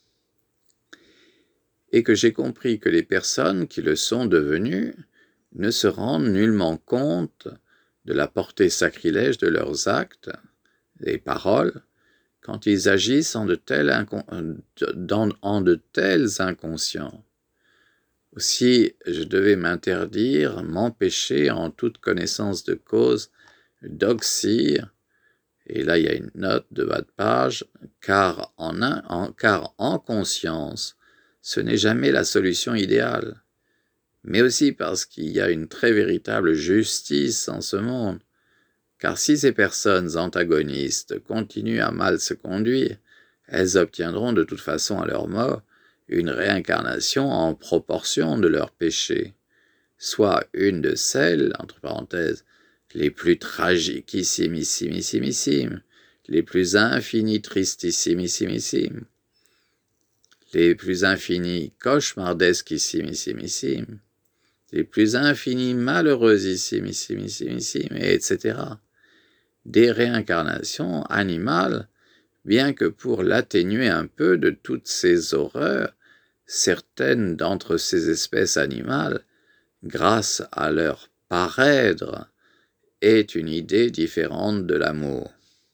Et que j'ai compris que les personnes qui le sont devenues ne se rendent nullement compte de la portée sacrilège de leurs actes et paroles quand ils agissent en de tels inconscients. Aussi, je devais m'interdire, m'empêcher en toute connaissance de cause, d'oxyre, et là il y a une note de bas de page, car en conscience, ce n'est jamais la solution idéale, mais aussi parce qu'il y a une très véritable justice en ce monde, car si ces personnes antagonistes continuent à mal se conduire, elles obtiendront de toute façon à leur mort une réincarnation en proportion de leurs péchés, soit une de celles, entre parenthèses, les plus tragiquissimissimissimissimes, les plus infinies tristissimissimissimissimes, les plus infinies cauchemardesquissimissimissimissimes, les plus infinies malheureusissimissimissimissimes, etc. Des réincarnations animales, bien que pour l'atténuer un peu de toutes ces horreurs, certaines d'entre ces espèces animales, grâce à leur parèdre, aient une idée différente de l'amour.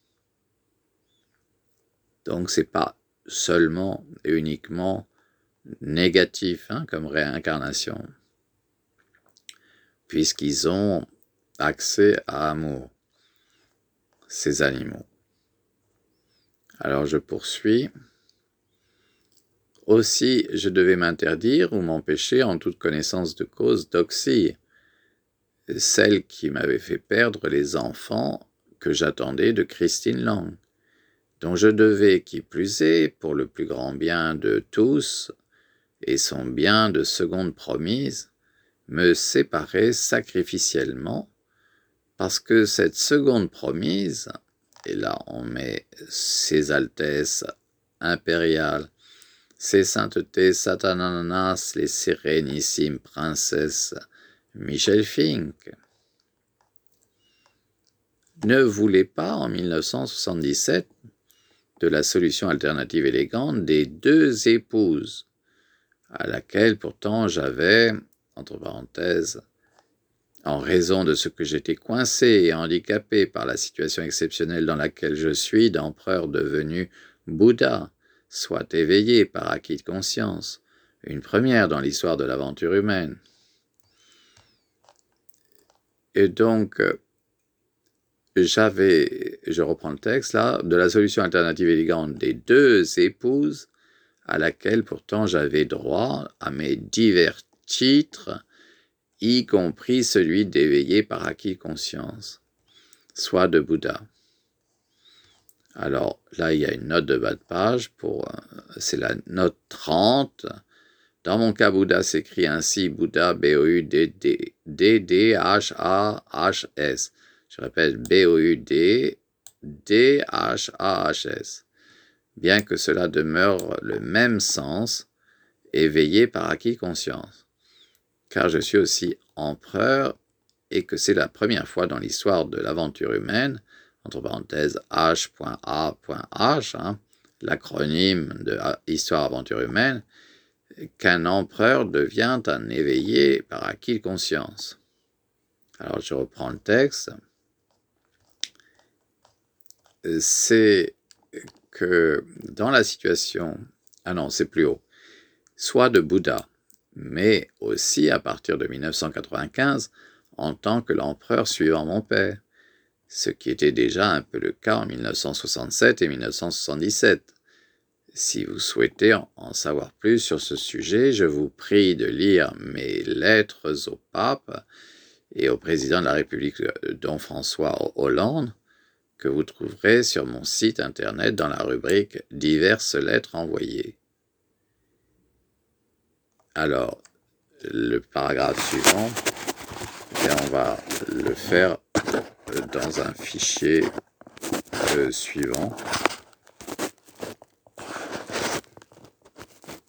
Donc c'est pas seulement et uniquement négatif comme réincarnation, puisqu'ils ont accès à amour, ces animaux. Alors je poursuis. Aussi, je devais m'interdire ou m'empêcher en toute connaissance de cause d'oxy, celle qui m'avait fait perdre les enfants que j'attendais de Christine Lang, dont je devais, qui plus est, pour le plus grand bien de tous, et son bien de seconde promise, me séparer sacrificiellement, parce que cette seconde promise, et là on met ses altesses impériales, ses saintetés satananas, les sérénissimes princesses Michel Fink, ne voulait pas en 1977 de la solution alternative élégante des deux épouses, à laquelle pourtant j'avais, entre parenthèses, en raison de ce que j'étais coincé et handicapé par la situation exceptionnelle dans laquelle je suis, d'empereur devenu Bouddha, soit éveillé par acquis de conscience, une première dans l'histoire de l'aventure humaine. Et donc, je reprends le texte là, de la solution alternative élégante des deux épouses, à laquelle pourtant j'avais droit à mes divers titres, y compris celui d'éveillé par acquis de conscience, soit de Bouddha. Alors là, il y a une note de bas de page, c'est la note 30. Dans mon cas, Bouddha s'écrit ainsi, Bouddha, B-O-U-D-D-H-A-H-S. Je répète, B-O-U-D-D-H-A-H-S. Bien que cela demeure le même sens, éveillé par acquis de conscience. Car je suis aussi empereur et que c'est la première fois dans l'histoire de l'aventure humaine, entre parenthèses H.A.H, l'acronyme de Histoire Aventure Humaine, qu'un empereur devient un éveillé par acquis de conscience. Alors je reprends le texte. C'est que dans la situation, c'est plus haut, soit de Bouddha, mais aussi à partir de 1995, en tant que l'empereur suivant mon père, ce qui était déjà un peu le cas en 1967 et 1977. Si vous souhaitez en savoir plus sur ce sujet, je vous prie de lire mes lettres au pape et au président de la République, don François Hollande, que vous trouverez sur mon site internet dans la rubrique « Diverses lettres envoyées ». Alors, le paragraphe suivant, on va le faire dans un fichier suivant.